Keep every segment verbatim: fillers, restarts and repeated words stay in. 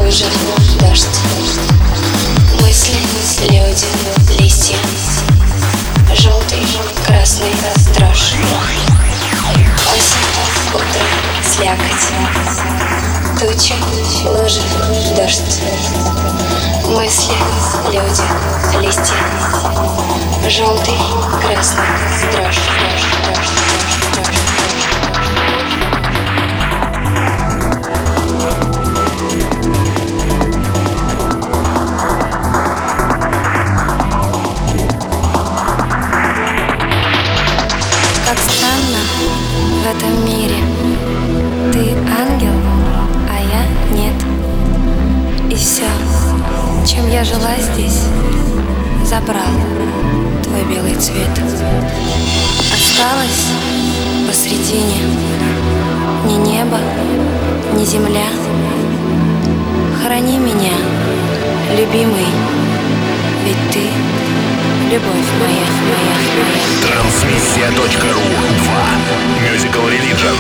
лужи, дождь. Мысли, люди, листья. Желтый, красный, дрожь. Осень, утро, слякоть. Тучи, лужи, дождь. Мысли, люди, листья. Желтый, красный, дрожь, дрожь, дрожь, дрожь, дрожь. Как странно в этом мире. Ты ангел, а я нет. И все, чем я жила здесь, забрал твой белый цвет. Осталось посредине ни небо, ни земля. Храни меня, любимый, ведь ты любовь моя, моя, моя. Трансмиссия точка ру два. Musical Religion.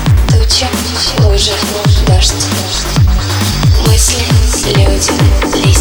Лужи, дождь. Мысли, люди,